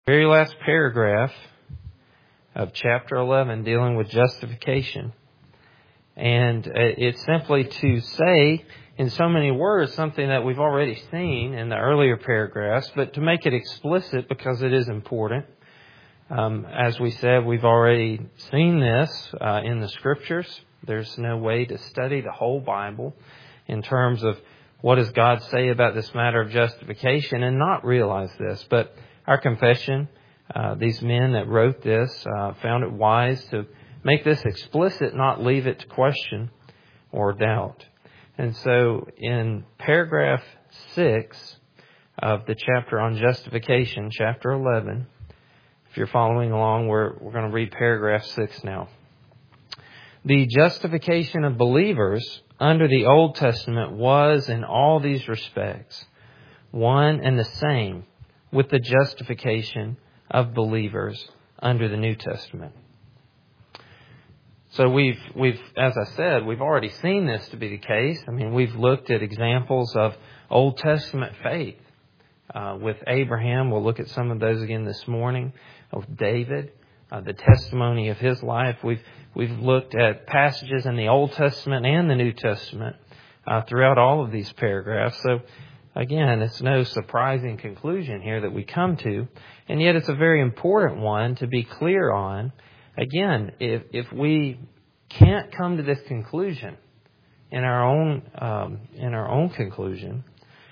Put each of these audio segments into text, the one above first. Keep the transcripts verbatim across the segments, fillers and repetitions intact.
Very last paragraph of chapter eleven dealing with justification. And it's simply to say in so many words something that we've already seen in the earlier paragraphs, but to make it explicit because it is important. Um, as we said, we've already seen this uh, in the Scriptures. There's no way to study the whole Bible in terms of what does God say about this matter of justification and not realize this. But our confession, uh, these men that wrote this, uh, found it wise to make this explicit, not leave it to question or doubt. And so in paragraph six of the chapter on justification, chapter eleven, if you're following along, we're, we're going to read paragraph six now. The justification of believers under the Old Testament was in all these respects one and the same with the justification of believers under the New Testament. So we've, we've, as I said, we've already seen this to be the case. I mean, we've looked at examples of Old Testament faith uh, with Abraham. We'll look at some of those again this morning. With David, uh, the testimony of his life. We've we've looked at passages in the Old Testament and the New Testament uh, throughout all of these paragraphs. So again, it's no surprising conclusion here that we come to, and yet it's a very important one to be clear on. Again, if if we can't come to this conclusion in our own um, in our own conclusion,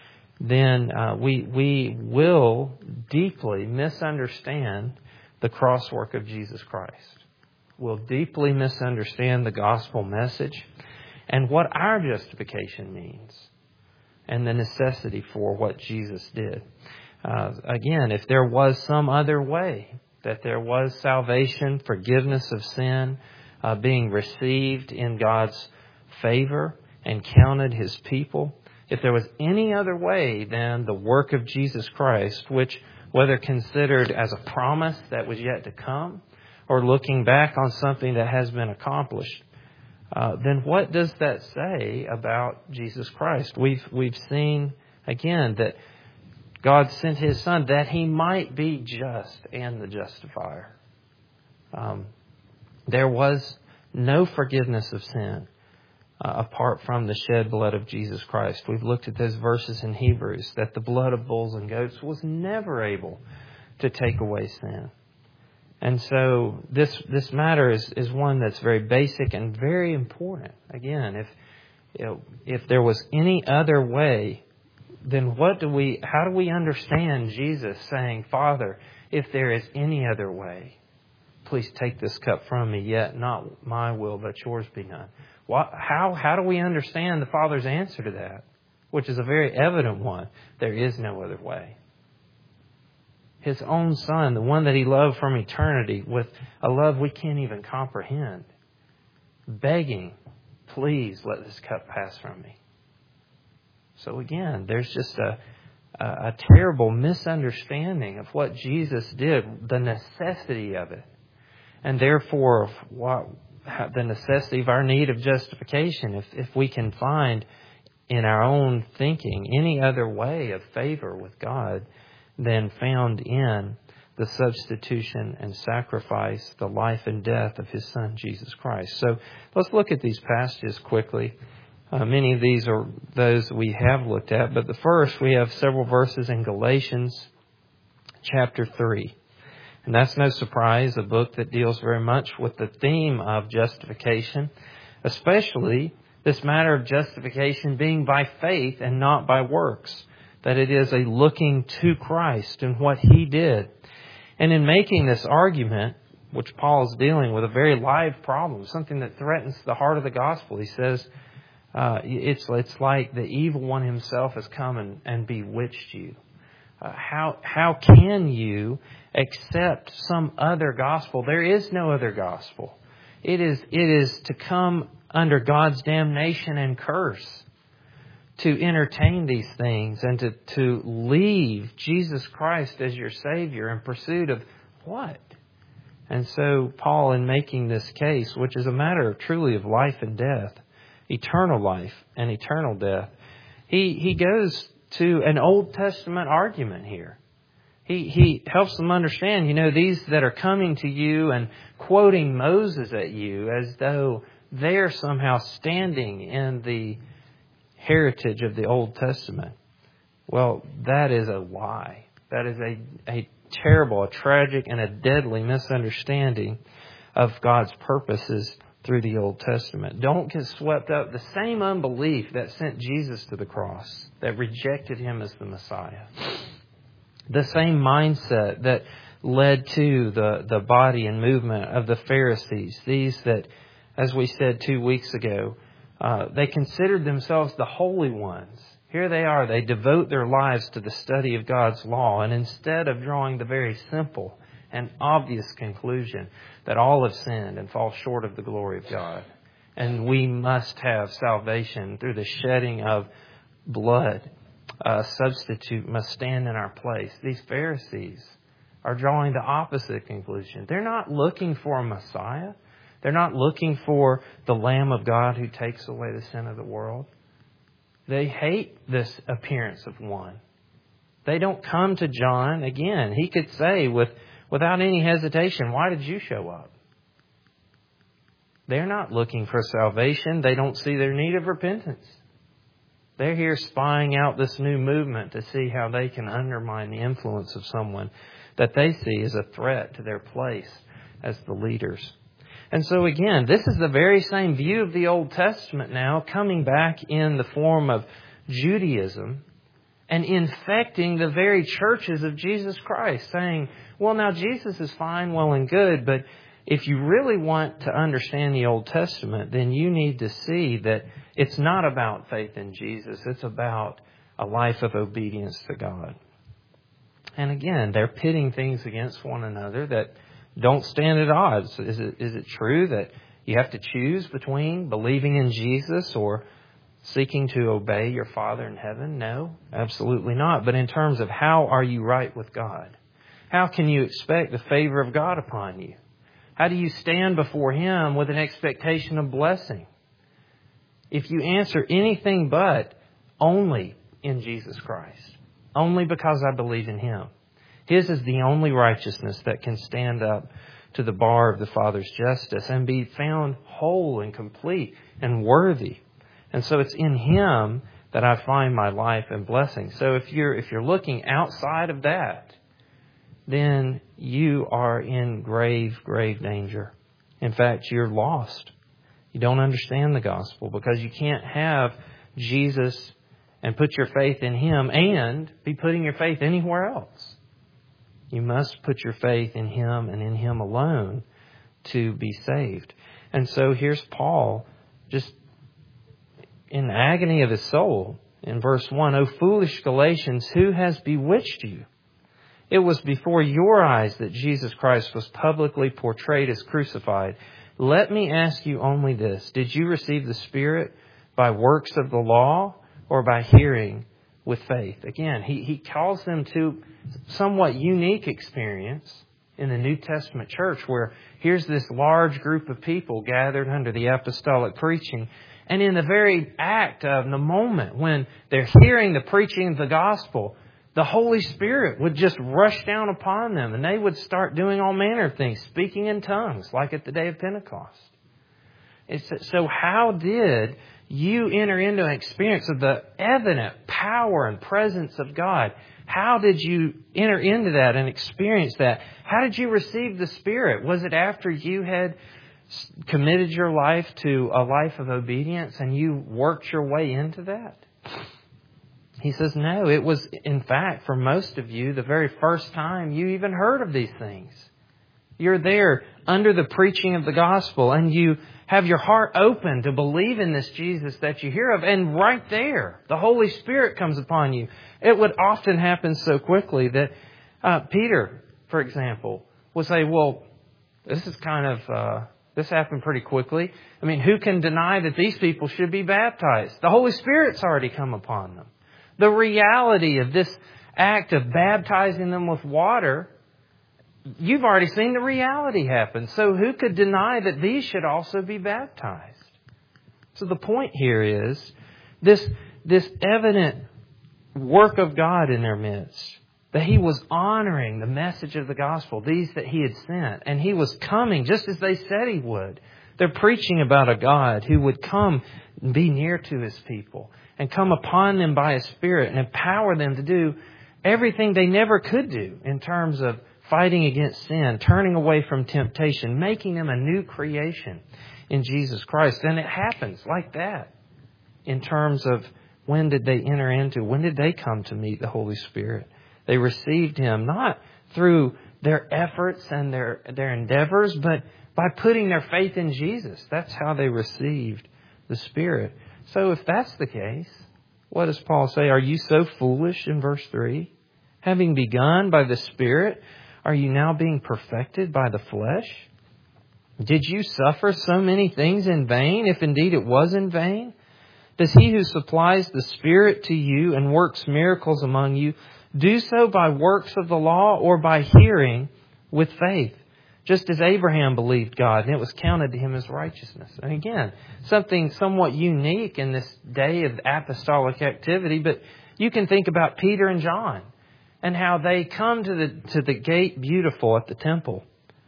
then uh, we we will deeply misunderstand the cross work of Jesus Christ. We'll deeply misunderstand the gospel message and what our justification means and the necessity for what Jesus did. Uh, again, if there was some other way, that there was salvation, forgiveness of sin, uh, being received in God's favor and counted His people, if there was any other way than the work of Jesus Christ, which whether considered as a promise that was yet to come or looking back on something that has been accomplished, uh, then what does that say about Jesus Christ? We've we've seen, again, that God sent His Son that He might be just and the justifier. Um, there was no forgiveness of sin Uh, apart from the shed blood of Jesus Christ. We've looked at those verses in Hebrews that the blood of bulls and goats was never able to take away sin. And so this this matter is, is one that's very basic and very important. Again, if you know, if there was any other way, then what do we how do we understand Jesus saying, Father, if there is any other way, please take this cup from me, yet not my will, but yours be done. What, how, how do we understand the Father's answer to that? Which is a very evident one. There is no other way. His own Son, the one that He loved from eternity with a love we can't even comprehend, begging, please let this cup pass from me. So again, there's just a, a, a terrible misunderstanding of what Jesus did, the necessity of it. And therefore, of what, the necessity of our need of justification. If if we can find in our own thinking any other way of favor with God than found in the substitution and sacrifice, the life and death of His Son, Jesus Christ. So let's look at these passages quickly. Uh, many of these are those we have looked at, but the first, we have several verses in Galatians chapter three. And that's no surprise, a book that deals very much with the theme of justification, especially this matter of justification being by faith and not by works, that it is a looking to Christ and what He did. And in making this argument, which Paul is dealing with a very live problem, something that threatens the heart of the gospel, he says, uh, it's, it's like the evil one himself has come and, and bewitched you. Uh, how how can you accept some other gospel? There is no other gospel. It is it is to come under God's damnation and curse, to entertain these things and to, to leave Jesus Christ as your Savior in pursuit of what? And so Paul, in making this case, which is a matter of truly of life and death, eternal life and eternal death, he he goes to an Old Testament argument here. He, he helps them understand, you know, these that are coming to you and quoting Moses at you as though they're somehow standing in the heritage of the Old Testament. Well, that is a lie. That is a, a terrible, a tragic, and a deadly misunderstanding of God's purposes through the Old Testament. Don't get swept up. The same unbelief that sent Jesus to the cross, that rejected Him as the Messiah. The same mindset that led to the, the body and movement of the Pharisees. These that, as we said two weeks ago, uh, they considered themselves the holy ones. Here they are. They devote their lives to the study of God's law. And instead of drawing the very simple and obvious conclusion that all have sinned and fall short of the glory of God, and we must have salvation through the shedding of blood, a substitute must stand in our place. These Pharisees are drawing the opposite conclusion. They're not looking for a Messiah. They're not looking for the Lamb of God who takes away the sin of the world. They hate this appearance of one. They don't come to John. Again, he could say with, without any hesitation, why did you show up? They're not looking for salvation. They don't see their need of repentance. They're here spying out this new movement to see how they can undermine the influence of someone that they see as a threat to their place as the leaders. And so again, this is the very same view of the Old Testament now coming back in the form of Judaism and infecting the very churches of Jesus Christ, saying, well, now Jesus is fine, well and good, but if you really want to understand the Old Testament, then you need to see that it's not about faith in Jesus. It's about a life of obedience to God. And again, they're pitting things against one another that don't stand at odds. Is it, is it true that you have to choose between believing in Jesus or seeking to obey your Father in heaven? No, absolutely not. But in terms of how are you right with God? How can you expect the favor of God upon you? How do you stand before Him with an expectation of blessing? If you answer anything but only in Jesus Christ, only because I believe in Him, His is the only righteousness that can stand up to the bar of the Father's justice and be found whole and complete and worthy. And so it's in Him that I find my life and blessing. So if you're if you're looking outside of that, then you are in grave, grave danger. In fact, you're lost. You don't understand the gospel because you can't have Jesus and put your faith in Him and be putting your faith anywhere else. You must put your faith in Him and in Him alone to be saved. And so here's Paul just in agony of his soul in verse one. O foolish Galatians, who has bewitched you? It was before your eyes that Jesus Christ was publicly portrayed as crucified. Let me ask you only this. Did you receive the Spirit by works of the law or by hearing with faith? Again, he, he calls them to somewhat unique experience in the New Testament church where here's this large group of people gathered under the apostolic preaching. And in the very act of the moment when they're hearing the preaching of the gospel, the Holy Spirit would just rush down upon them and they would start doing all manner of things, speaking in tongues like at the day of Pentecost. It's, so how did you enter into an experience of the evident power and presence of God? How did you enter into that and experience that? How did you receive the Spirit? Was it after you had committed your life to a life of obedience and you worked your way into that? He says, no, it was, in fact, for most of you, the very first time you even heard of these things. You're there under the preaching of the gospel and you have your heart open to believe in this Jesus that you hear of. And right there, the Holy Spirit comes upon you. It would often happen so quickly that uh, Peter, for example, would say, well, this is kind of, uh, this happened pretty quickly. I mean, who can deny that these people should be baptized? The Holy Spirit's already come upon them. The reality of this act of baptizing them with water, you've already seen the reality happen. So who could deny that these should also be baptized? So the point here is this, this evident work of God in their midst That He was honoring the message of the gospel, these that He had sent. And He was coming just as they said He would. They're preaching about a God who would come and be near to His people and come upon them by His Spirit and empower them to do everything they never could do in terms of fighting against sin, turning away from temptation, making them a new creation in Jesus Christ. And it happens like that in terms of when did they enter into, when did they come to meet the Holy Spirit? They received Him not through their efforts and their, their endeavors, but by putting their faith in Jesus. That's how they received the Spirit. So if that's the case, what does Paul say? Are you so foolish in verse three? Having begun by the Spirit, are you now being perfected by the flesh? Did you suffer so many things in vain, if indeed it was in vain? Does He who supplies the Spirit to you and works miracles among you do so by works of the law or by hearing with faith? Just as Abraham believed God, and it was counted to him as righteousness. And again, something somewhat unique in this day of apostolic activity, but you can think about Peter and John and how they come to the to the gate beautiful at the temple.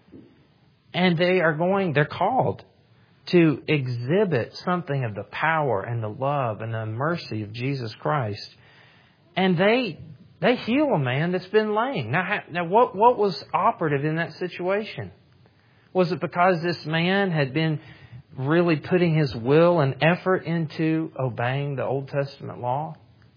And they are going, they're called to exhibit something of the power and the love and the mercy of Jesus Christ. And they they heal a man that's been lame. Now, now what, what was operative in that situation? Was it because this man had been really putting his will and effort into obeying the Old Testament law?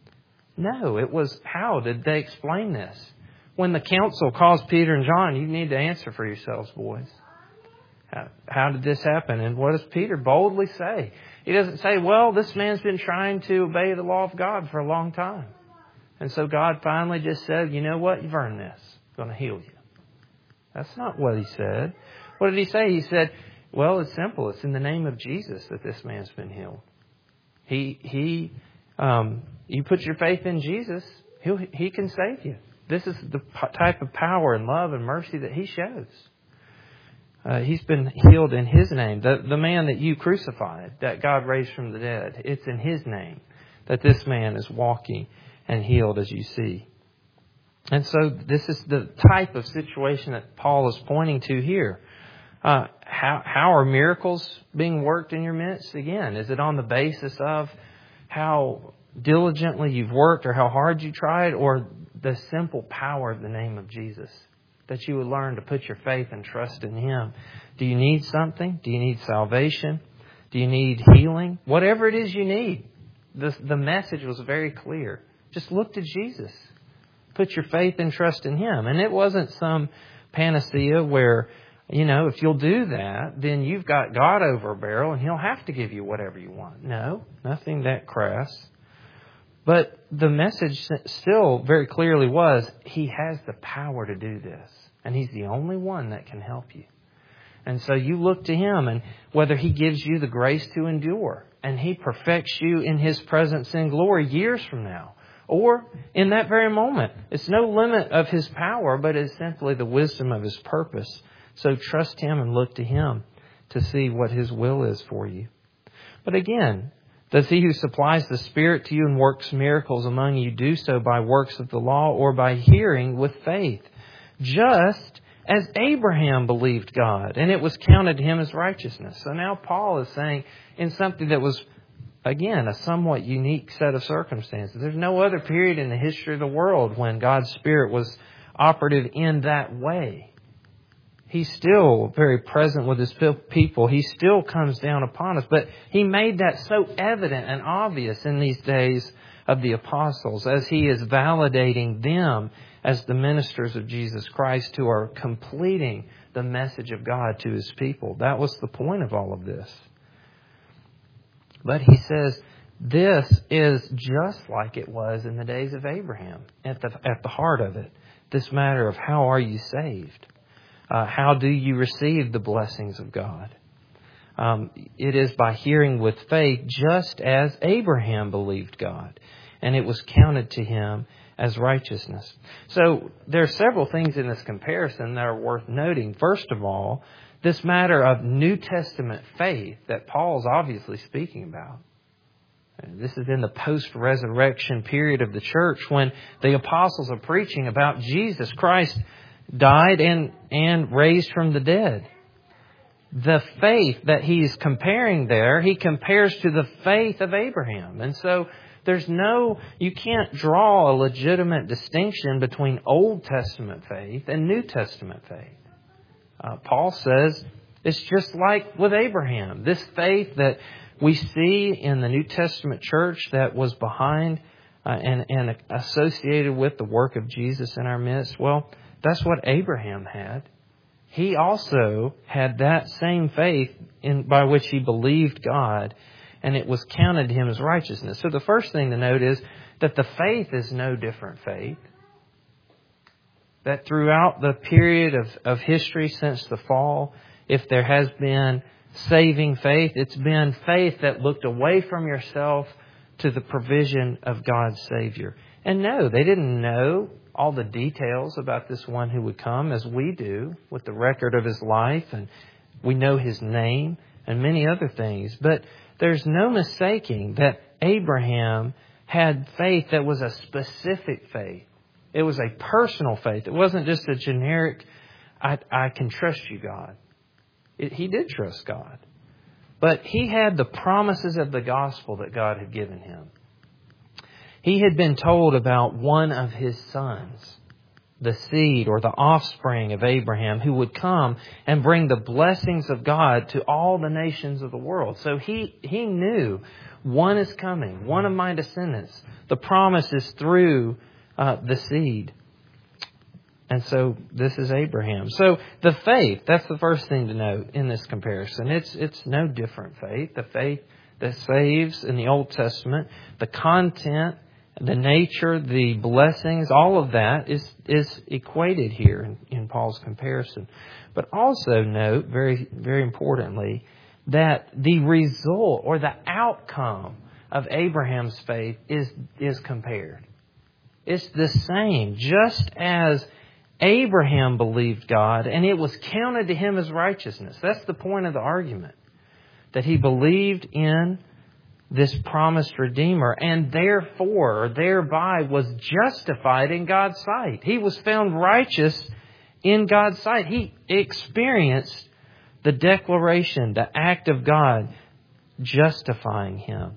No, it was, how did they explain this? When the council calls Peter and John, you need to answer for yourselves, boys. How, how did this happen? And what does Peter boldly say? He doesn't say, well, this man's been trying to obey the law of God for a long time. And so God finally just said, you know what? You've earned this. I'm going to heal you. That's not what He said. What did He say? He said, well, it's simple. It's in the name of Jesus that this man's been healed. He, he, um, you put your faith in Jesus, he'll, He can save you. This is the type of power and love and mercy that He shows. Uh, he's been healed in His name. The, the man that you crucified, that God raised from the dead, it's in His name that this man is walking and healed, as you see. And so this is the type of situation that Paul is pointing to here. Uh, how, how are miracles being worked in your midst? Again, is it on the basis of how diligently you've worked or how hard you tried, or the simple power of the name of Jesus? That you would learn to put your faith and trust in Him. Do you need something? Do you need salvation? Do you need healing? Whatever it is you need. The, the message was very clear. Just look to Jesus. Put your faith and trust in Him. And it wasn't some panacea where, you know, if you'll do that, then you've got God over a barrel and He'll have to give you whatever you want. No, nothing that crass. But the message still very clearly was, He has the power to do this. And He's the only one that can help you. And so you look to Him, and whether He gives you the grace to endure and He perfects you in His presence in glory years from now, or in that very moment. It's no limit of His power, but it's simply the wisdom of His purpose. So trust Him and look to Him to see what His will is for you. But again, does He who supplies the Spirit to you and works miracles among you do so by works of the law or by hearing with faith? Just as Abraham believed God, and it was counted to him as righteousness. So now Paul is saying in something that was, again, a somewhat unique set of circumstances. There's no other period in the history of the world when God's Spirit was operative in that way. He's still very present with His people. He still comes down upon us. But He made that so evident and obvious in these days of the apostles as He is validating them as the ministers of Jesus Christ who are completing the message of God to His people. That was the point of all of this. But He says this is just like it was in the days of Abraham at the, at the heart of it. This matter of how are you saved? Uh, how do you receive the blessings of God? Um, it is by hearing with faith, just as Abraham believed God, and it was counted to him as righteousness. So there are several things in this comparison that are worth noting. First of all, this matter of New Testament faith that Paul's obviously speaking about. This is in the post-resurrection period of the church when the apostles are preaching about Jesus Christ died and, and raised from the dead. The faith that he's comparing there, he compares to the faith of Abraham. And so there's no, you can't draw a legitimate distinction between Old Testament faith and New Testament faith. Uh, Paul says it's just like with Abraham. This faith that we see in the New Testament church that was behind uh, and, and associated with the work of Jesus in our midst, well, that's what Abraham had. He also had that same faith in by which he believed God, and it was counted to him as righteousness. So the first thing to note is that the faith is no different faith. That throughout the period of, of history since the fall, if there has been saving faith, it's been faith that looked away from yourself to the provision of God's Savior. And no, they didn't know all the details about this one who would come as we do with the record of his life, and we know his name and many other things. But there's no mistaking that Abraham had faith that was a specific faith. It was a personal faith. It wasn't just a generic, I, I can trust you, God. It, he did trust God. But he had the promises of the gospel that God had given him. He had been told about one of his sons, the seed or the offspring of Abraham, who would come and bring the blessings of God to all the nations of the world. So he, he knew one is coming, one of my descendants. The promise is through uh, the seed. And so this is Abraham. So the faith, that's the first thing to note in this comparison. It's it's no different faith. The faith that saves in the Old Testament, the content, the nature, the blessings, all of that is, is equated here in, in Paul's comparison. But also note, very, very importantly, that the result or the outcome of Abraham's faith is, is compared. It's the same. Just as Abraham believed God and it was counted to him as righteousness. That's the point of the argument. That he believed in this promised Redeemer and therefore, or thereby was justified in God's sight. He was found righteous in God's sight. He experienced the declaration, the act of God justifying him.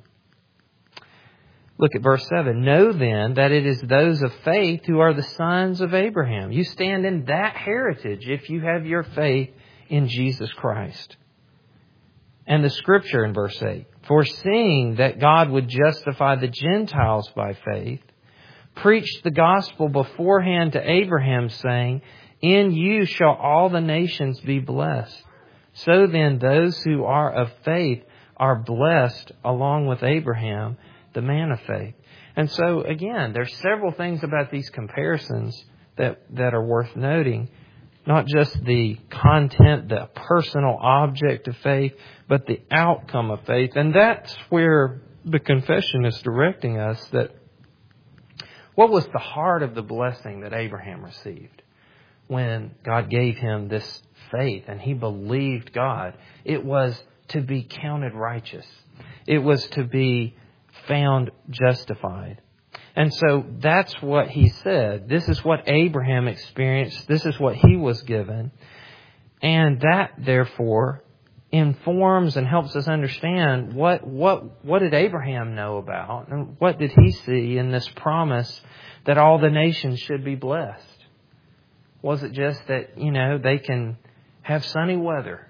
Look at verse seven. Know then that it is those of faith who are the sons of Abraham. You stand in that heritage if you have your faith in Jesus Christ. And the scripture in verse eight. Foreseeing that God would justify the Gentiles by faith, preached the gospel beforehand to Abraham, saying, in you shall all the nations be blessed. So then those who are of faith are blessed along with Abraham, the man of faith. And so again, there's several things about these comparisons that, that are worth noting. Not just the content, the personal object of faith, but the outcome of faith. And that's where the confession is directing us, that what was the heart of the blessing that Abraham received when God gave him this faith and he believed God? It was to be counted righteous. It was to be found justified. And so that's what he said. This is what Abraham experienced. This is what he was given. And that, therefore, informs and helps us understand what, what, what did Abraham know about? And what did he see in this promise that all the nations should be blessed? Was it just that, you know, they can have sunny weather?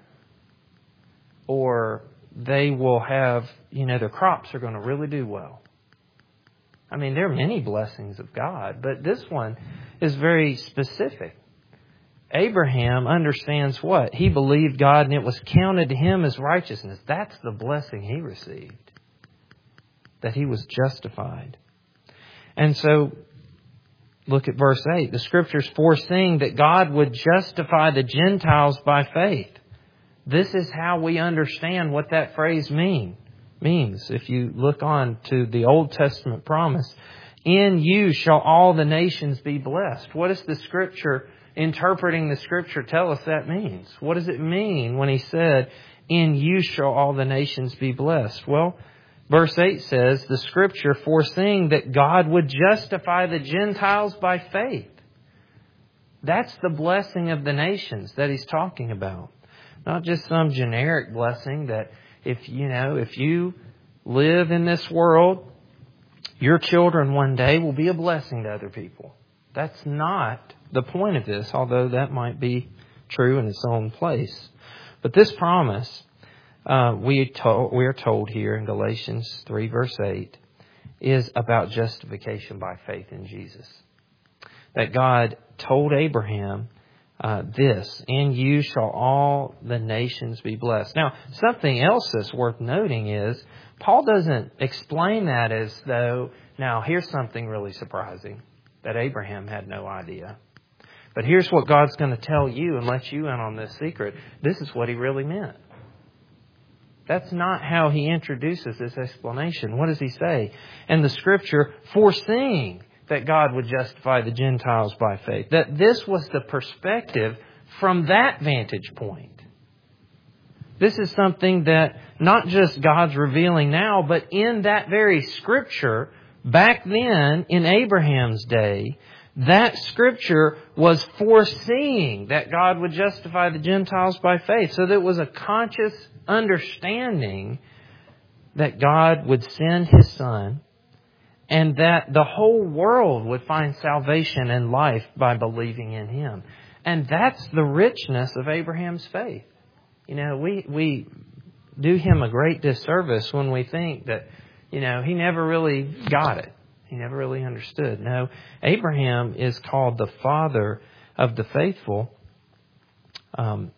Or they will have, you know, their crops are going to really do well? I mean, there are many blessings of God, but this one is very specific. Abraham understands what? He believed God and it was counted to him as righteousness. That's the blessing he received. That he was justified. And so, look at verse eight. The Scriptures foreseeing that God would justify the Gentiles by faith. This is how we understand what that phrase means. means. If you look on to the Old Testament promise, in you shall all the nations be blessed. What does the Scripture, interpreting the Scripture, tell us that means? What does it mean when he said, in you shall all the nations be blessed? Well, Verse eight says, the Scripture foreseeing that God would justify the Gentiles by faith. That's the blessing of the nations that He's talking about. Not just some generic blessing that if, you know, if you live in this world, your children one day will be a blessing to other people. That's not the point of this, although that might be true in its own place. But this promise, uh, we, to- we are told here in Galatians three verse eight, is about justification by faith in Jesus. That God told Abraham uh, this, in you shall all the nations be blessed. Now, something else that's worth noting is, Paul doesn't explain that as though, now here's something really surprising, that Abraham had no idea. But here's what God's going to tell you and let you in on this secret. This is what He really meant. That's not how he introduces this explanation. What does he say? And the Scripture foreseeing that God would justify the Gentiles by faith. That this was the perspective from that vantage point. This is something that not just God's revealing now, but in that very Scripture, back then in Abraham's day, that Scripture was foreseeing that God would justify the Gentiles by faith. So there was a conscious understanding that God would send His Son and that the whole world would find salvation and life by believing in Him. And that's the richness of Abraham's faith. You know, we, we do him a great disservice when we think that, you know, he never really got it. He never really understood. No, Abraham is called the father of the faithful um,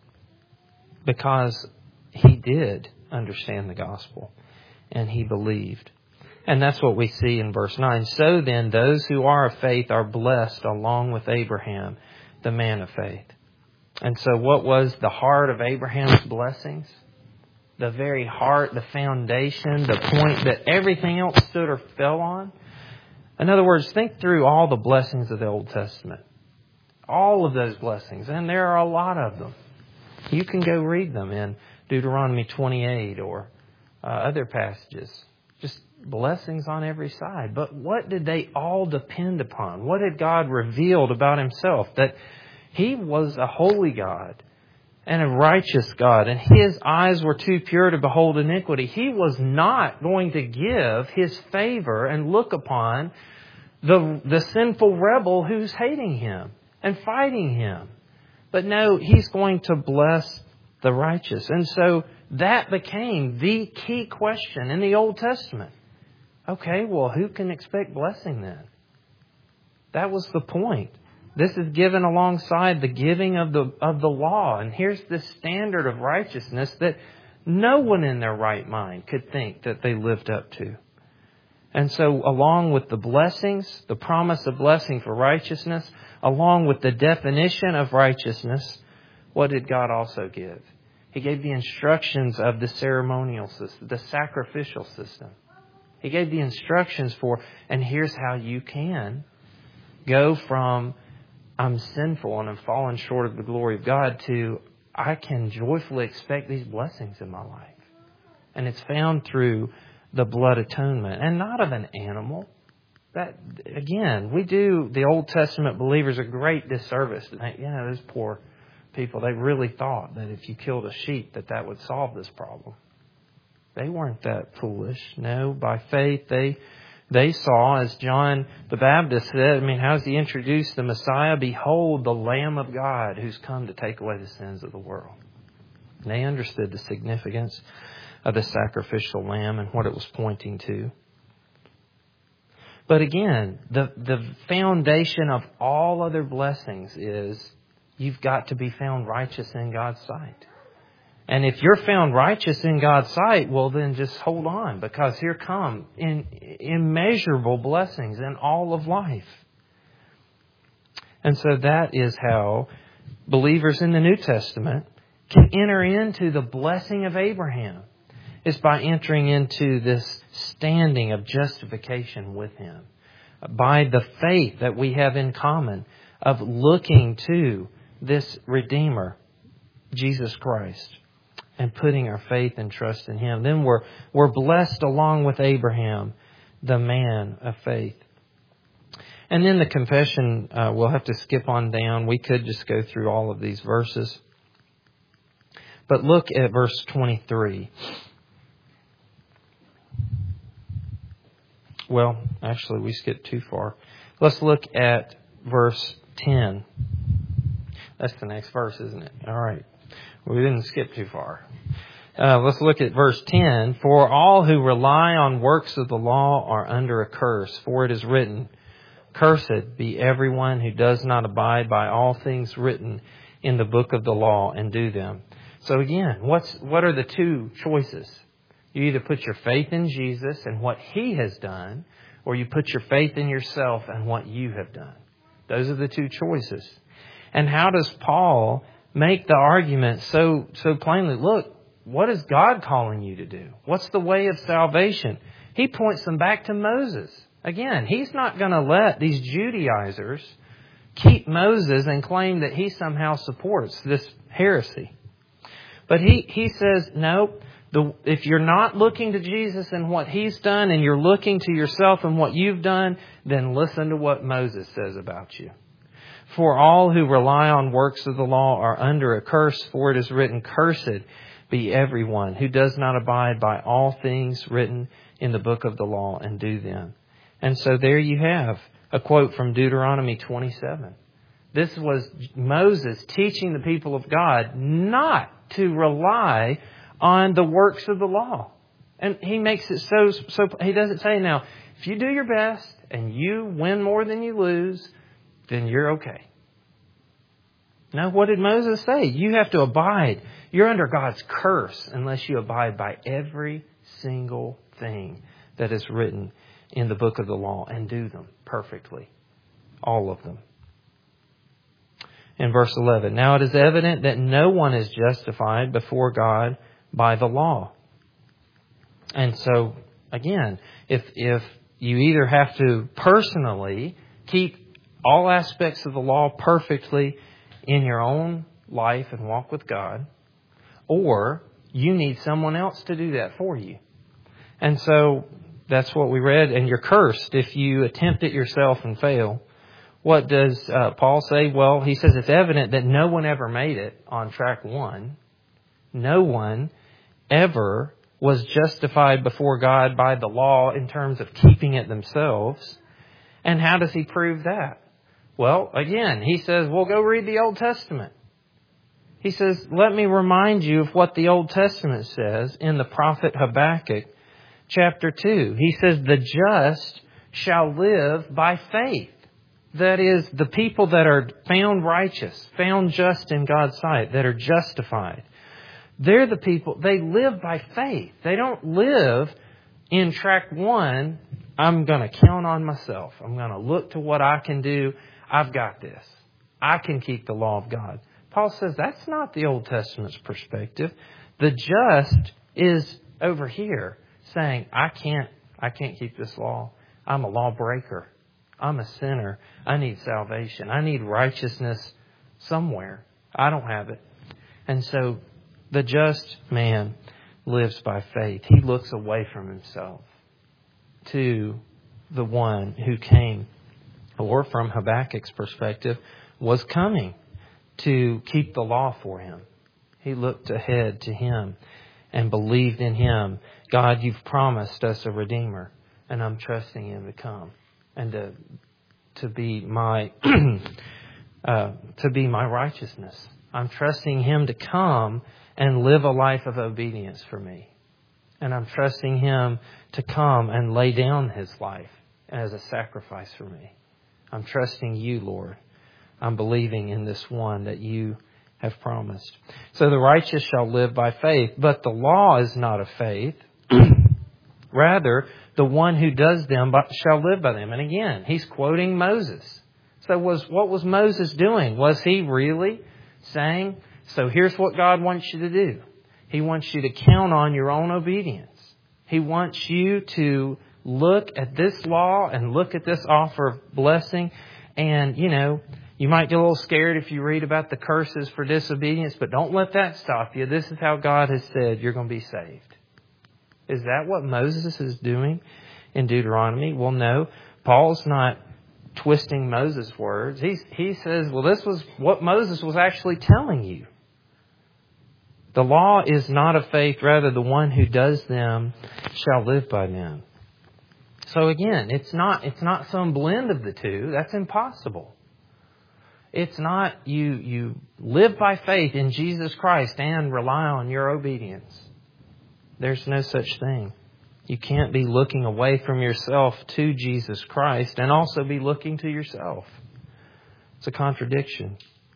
because he did understand the gospel and he believed. And that's what we see in verse nine. So then, those who are of faith are blessed along with Abraham, the man of faith. And so what was the heart of Abraham's blessings? The very heart, the foundation, the point that everything else stood or fell on? In other words, think through all the blessings of the Old Testament. All of those blessings. And there are a lot of them. You can go read them in Deuteronomy twenty-eight or uh, other passages. Just blessings on every side. But what did they all depend upon? What had God revealed about Himself? That He was a holy God and a righteous God, and His eyes were too pure to behold iniquity. He was not going to give His favor and look upon the, the sinful rebel who's hating Him and fighting Him. But no, He's going to bless the righteous. And so that became the key question in the Old Testament. Okay, well, who can expect blessing then? That was the point. This is given alongside the giving of the of the law. And here's the standard of righteousness that no one in their right mind could think that they lived up to. And so along with the blessings, the promise of blessing for righteousness, along with the definition of righteousness, what did God also give? He gave the instructions of the ceremonial system, the sacrificial system. He gave the instructions for, and here's how you can go from I'm sinful and I'm fallen short of the glory of God to I can joyfully expect these blessings in my life. And it's found through the blood atonement and not of an animal. That, again, we do the Old Testament believers a great disservice to think, you know, those poor people, they really thought that if you killed a sheep that that would solve this problem. They weren't that foolish. No, by faith they they saw, as John the Baptist said, I mean, how does he introduce the Messiah? Behold, the Lamb of God who's come to take away the sins of the world. And they understood the significance of the sacrificial lamb and what it was pointing to. But again, the, the foundation of all other blessings is you've got to be found righteous in God's sight. And if you're found righteous in God's sight, well then just hold on, because here come in, immeasurable blessings in all of life. And so that is how believers in the New Testament can enter into the blessing of Abraham, is by entering into this standing of justification with Him, by the faith that we have in common of looking to this Redeemer, Jesus Christ. and putting our faith and trust in Him. Then we're, we're blessed along with Abraham, the man of faith. And then the confession, uh, we'll have to skip on down. We could just go through all of these verses. But look at verse twenty-three. Well, actually, we skipped too far. Let's look at verse ten. That's the next verse, isn't it? All right. We didn't skip too far. Uh, let's look at verse ten. For all who rely on works of the law are under a curse, for it is written, Cursed be everyone who does not abide by all things written in the book of the law and do them. So again, what's what are the two choices? You either put your faith in Jesus and what He has done, or you put your faith in yourself and what you have done. Those are the two choices. And how does Paul make the argument so so plainly? Look, what is God calling you to do? What's the way of salvation? He points them back to Moses. Again, he's not going to let these Judaizers keep Moses and claim that he somehow supports this heresy. But he, he says, no, the, if you're not looking to Jesus and what He's done and you're looking to yourself and what you've done, then listen to what Moses says about you. For all who rely on works of the law are under a curse, for it is written, Cursed be everyone who does not abide by all things written in the book of the law and do them. And so there you have a quote from Deuteronomy twenty-seven. This was Moses teaching the people of God not to rely on the works of the law. And he makes it so, so he doesn't say, now, if you do your best and you win more than you lose, then you're okay. Now, what did Moses say? You have to abide. You're under God's curse unless you abide by every single thing that is written in the book of the law and do them perfectly. All of them. In verse eleven, now it is evident that no one is justified before God by the law. And so, again, if if you either have to personally keep all aspects of the law perfectly in your own life and walk with God, or you need someone else to do that for you. And so that's what we read. And you're cursed if you attempt it yourself and fail. What does uh, Paul say? Well, he says it's evident that no one ever made it on track one. No one ever was justified before God by the law in terms of keeping it themselves. And how does he prove that? Well, again, he says, well, go read the Old Testament. He says, let me remind you of what the Old Testament says in the prophet Habakkuk, chapter two. He says, the just shall live by faith. That is, the people that are found righteous, found just in God's sight, that are justified. They're the people, they live by faith. They don't live in track one, I'm going to count on myself. I'm going to look to what I can do. I've got this. I can keep the law of God. Paul says that's not the Old Testament's perspective. The just is over here saying, I can't, I can't keep this law. I'm a lawbreaker. I'm a sinner. I need salvation. I need righteousness somewhere. I don't have it. And so the just man lives by faith. He looks away from himself to the one who came, or from Habakkuk's perspective, was coming to keep the law for him. He looked ahead to him and believed in him. God, you've promised us a Redeemer, and I'm trusting him to come and to to be my uh, to be my righteousness. I'm trusting him to come and live a life of obedience for me. And I'm trusting him to come and lay down his life as a sacrifice for me. I'm trusting you, Lord. I'm believing in this one that you have promised. So the righteous shall live by faith, but the law is not of faith. Rather, the one who does them shall live by them. And again, he's quoting Moses. So was what was Moses doing? Was he really saying, so here's what God wants you to do. He wants you to count on your own obedience. He wants you to look at this law and look at this offer of blessing And, you know, you might get a little scared if you read about the curses for disobedience, but don't let that stop you. This is how God has said you're going to be saved. Is that what Moses is doing in Deuteronomy? Well, no. Paul's not twisting Moses' words. He, he says, well, this was what Moses was actually telling you. The law is not of faith, rather the one who does them shall live by them. So again, it's not it's not some blend of the two. That's impossible. It's not you you live by faith in Jesus Christ and rely on your obedience. There's no such thing. You can't be looking away from yourself to Jesus Christ and also be looking to yourself. It's a contradiction.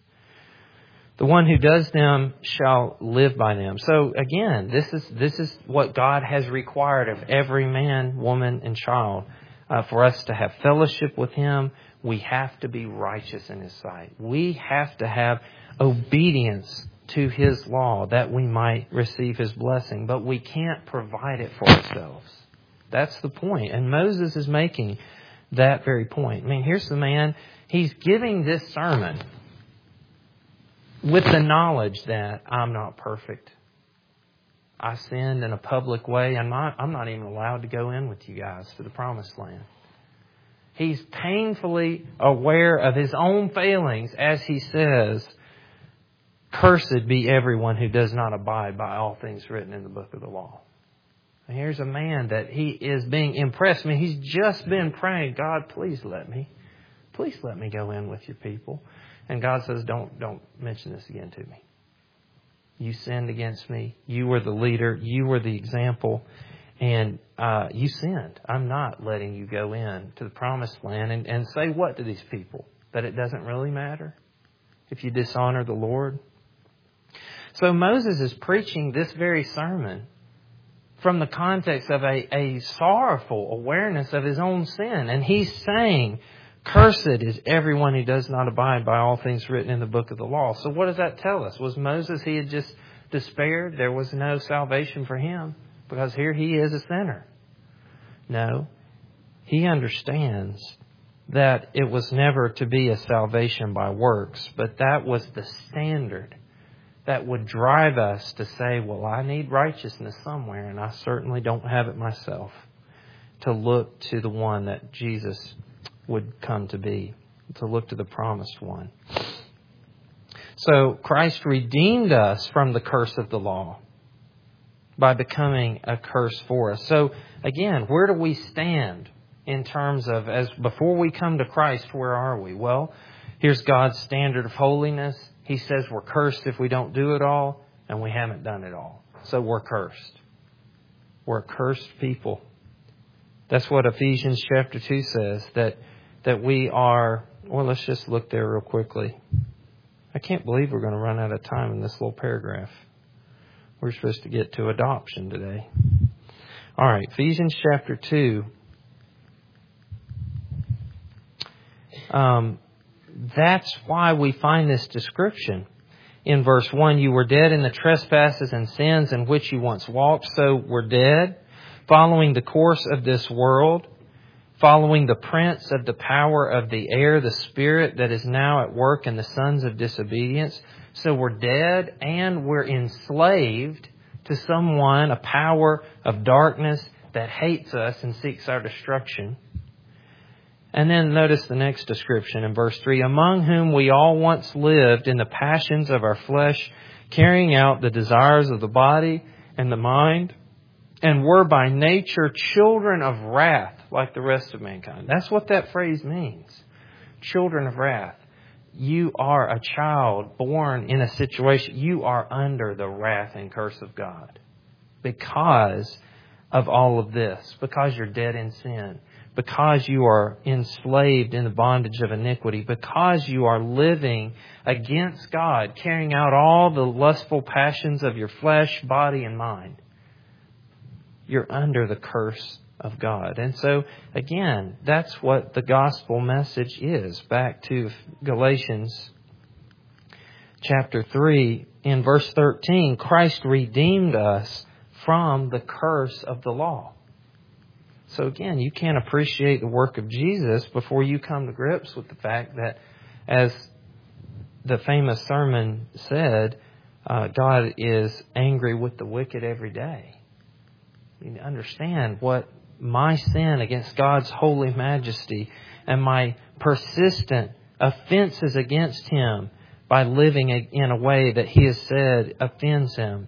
The one who does them shall live by them. So again, this is this is what God has required of every man, woman, and child. Uh, for us to have fellowship with Him, we have to be righteous in His sight. We have to have obedience to His law that we might receive His blessing. But we can't provide it for ourselves. That's the point. And Moses is making that very point. I mean, here's the man. He's giving this sermon with the knowledge that I'm not perfect. I sinned in a public way. I'm not, I'm not even allowed to go in with you guys to the promised land. He's painfully aware of his own failings as he says, cursed be everyone who does not abide by all things written in the book of the law. And here's a man that he is being impressed. I mean, he's just been praying, God, please let me. Please let me go in with your people. And God says, don't don't mention this again to me. You sinned against me. You were the leader. You were the example. And uh, you sinned. I'm not letting you go in to the promised land and, and say what to these people? That it doesn't really matter if you dishonor the Lord? So Moses is preaching this very sermon from the context of a, a sorrowful awareness of his own sin. And he's saying, cursed is everyone who does not abide by all things written in the book of the law. So what does that tell us? Was Moses, he had just despaired? There was no salvation for him because here he is a sinner. No, he understands that it was never to be a salvation by works, but that was the standard that would drive us to say, well, I need righteousness somewhere, and I certainly don't have it myself, to look to the one that Jesus would come to be, to look to the promised one. So Christ redeemed us from the curse of the law by becoming a curse for us. So again, where do we stand in terms of, as before we come to Christ, where are we? Well, here's God's standard of holiness. He says we're cursed if we don't do it all, and we haven't done it all. So we're cursed. We're a cursed people. That's what Ephesians chapter two says, that that we are, well, let's just look there real quickly. I can't believe we're going to run out of time in this little paragraph. We're supposed to get to adoption today. All right, Ephesians chapter two. Um, that's why we find this description. In verse one, you were dead in the trespasses and sins in which you once walked, so we're dead, following the course of this world, following the prince of the power of the air, the spirit that is now at work in the sons of disobedience. So we're dead and we're enslaved to someone, a power of darkness that hates us and seeks our destruction. And then notice the next description in verse three, among whom we all once lived in the passions of our flesh, carrying out the desires of the body and the mind, and were by nature children of wrath like the rest of mankind. That's what that phrase means. Children of wrath. You are a child born in a situation. You are under the wrath and curse of God because of all of this, because you're dead in sin, because you are enslaved in the bondage of iniquity, because you are living against God, carrying out all the lustful passions of your flesh, body, and mind. You're under the curse of God. And so, again, that's what the gospel message is. Back to Galatians chapter three, in verse thirteen, Christ redeemed us from the curse of the law. So again, you can't appreciate the work of Jesus before you come to grips with the fact that, as the famous sermon said, uh, God is angry with the wicked every day. You need to understand what my sin against God's holy majesty and my persistent offenses against Him by living in a way that He has said offends Him.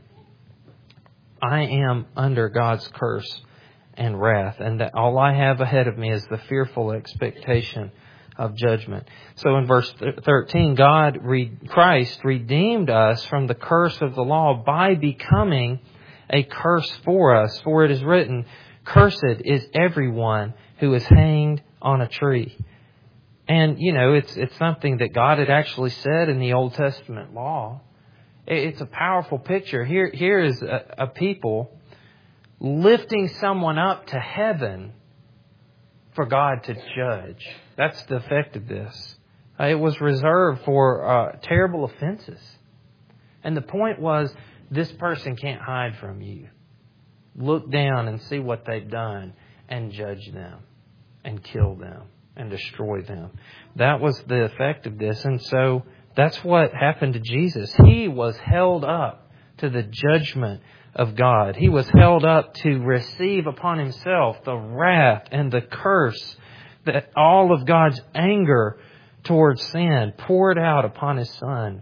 I am under God's curse and wrath, and that all I have ahead of me is the fearful expectation of judgment. So in verse thirteen, God, Christ redeemed us from the curse of the law by becoming a curse for us. For it is written, "Cursed is everyone who is hanged on a tree." And, you know, it's it's something that God had actually said in the Old Testament law. It's a powerful picture. Here, here is a, a people lifting someone up to heaven for God to judge. That's the effect of this. Uh, it was reserved for uh, terrible offenses. And the point was, this person can't hide from you. Look down and see what they've done and judge them and kill them and destroy them. That was the effect of this. And so that's what happened to Jesus. He was held up to the judgment of God. He was held up to receive upon Himself the wrath and the curse, that all of God's anger towards sin poured out upon His Son.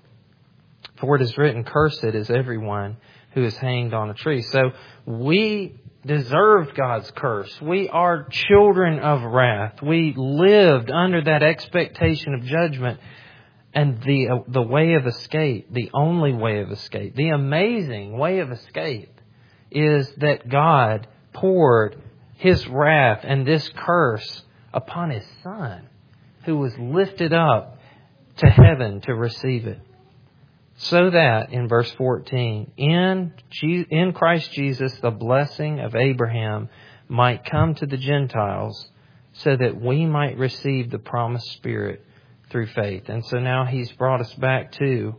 For it is written, "Cursed is everyone who is hanged on a tree." So we deserved God's curse. We are children of wrath. We lived under that expectation of judgment. And the uh, the way of escape, the only way of escape, the amazing way of escape is that God poured His wrath and this curse upon His Son, who was lifted up to heaven to receive it. So that, in verse fourteen, in, Je- in Christ Jesus, the blessing of Abraham might come to the Gentiles, so that we might receive the promised Spirit through faith. And so now He's brought us back to,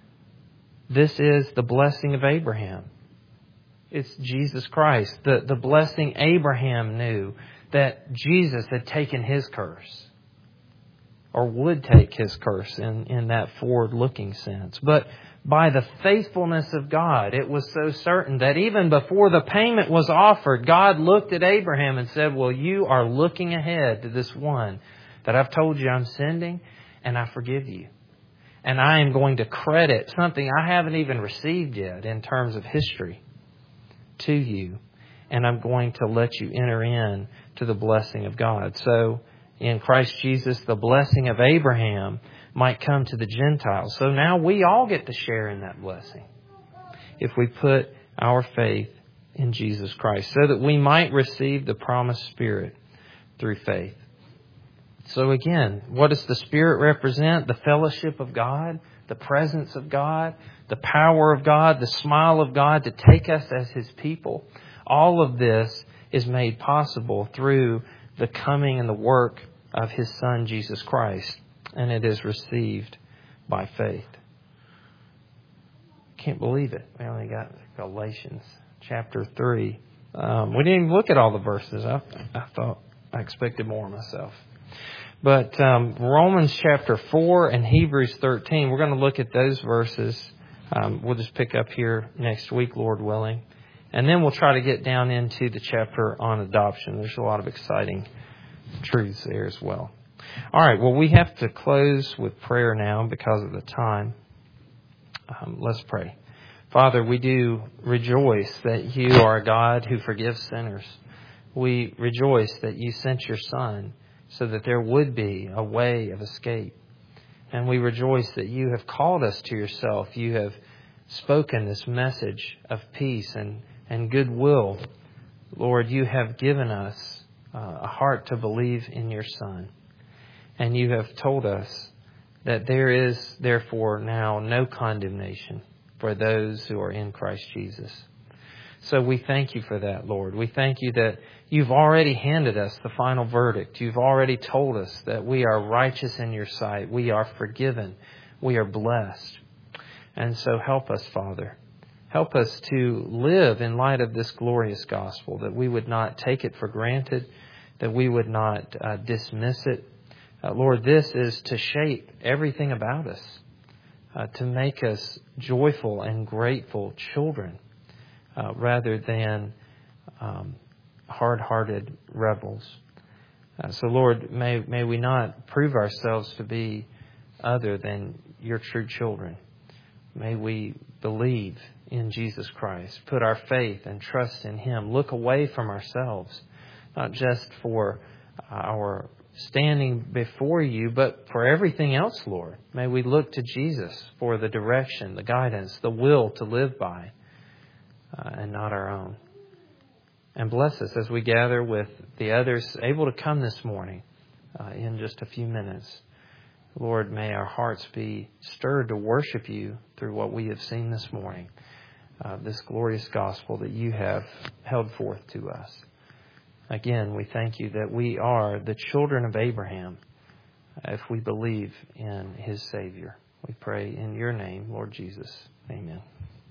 this is the blessing of Abraham. It's Jesus Christ. The, the blessing Abraham knew, that Jesus had taken his curse, or would take his curse in, in that forward-looking sense. But by the faithfulness of God, it was so certain that even before the payment was offered, God looked at Abraham and said, well, you are looking ahead to this one that I've told you I'm sending, and I forgive you. And I am going to credit something I haven't even received yet in terms of history to you. And I'm going to let you enter in to the blessing of God. So in Christ Jesus, the blessing of Abraham might come to the Gentiles. So now we all get to share in that blessing if we put our faith in Jesus Christ, so that we might receive the promised Spirit through faith. So again, what does the Spirit represent? The fellowship of God, the presence of God, the power of God, the smile of God to take us as His people. All of this is made possible through the coming and the work of His Son, Jesus Christ. And it is received by faith. Can't believe it. We only got Galatians chapter three. Um, we didn't even look at all the verses. I, I thought I expected more myself. But um, Romans chapter four and Hebrews thirteen, we're going to look at those verses. Um, we'll just pick up here next week, Lord willing. And then we'll try to get down into the chapter on adoption. There's a lot of exciting truths there as well. All right, well, we have to close with prayer now because of the time. Um, let's pray. Father, we do rejoice that you are a God who forgives sinners. We rejoice that you sent your Son so that there would be a way of escape. And we rejoice that you have called us to yourself. You have spoken this message of peace and, and goodwill. Lord, you have given us uh, a heart to believe in your Son. And you have told us that there is, therefore, now no condemnation for those who are in Christ Jesus. So we thank you for that, Lord. We thank you that you've already handed us the final verdict. You've already told us that we are righteous in your sight. We are forgiven. We are blessed. And so help us, Father, Help us to live in light of this glorious gospel, that we would not take it for granted, that we would not uh, dismiss it. Uh, Lord, this is to shape everything about us, uh, to make us joyful and grateful children, uh, rather than um, hard-hearted rebels. Uh, so, Lord, may may we not prove ourselves to be other than your true children. May we believe in Jesus Christ, put our faith and trust in Him, look away from ourselves, not just for our standing before you, but for everything else, Lord. May we look to Jesus for the direction, the guidance, the will to live by, uh, and not our own. And bless us as we gather with the others able to come this morning uh, in just a few minutes. Lord, may our hearts be stirred to worship you through what we have seen this morning, uh, this glorious gospel that you have held forth to us. Again, we thank you that we are the children of Abraham if we believe in his Savior. We pray in your name, Lord Jesus. Amen.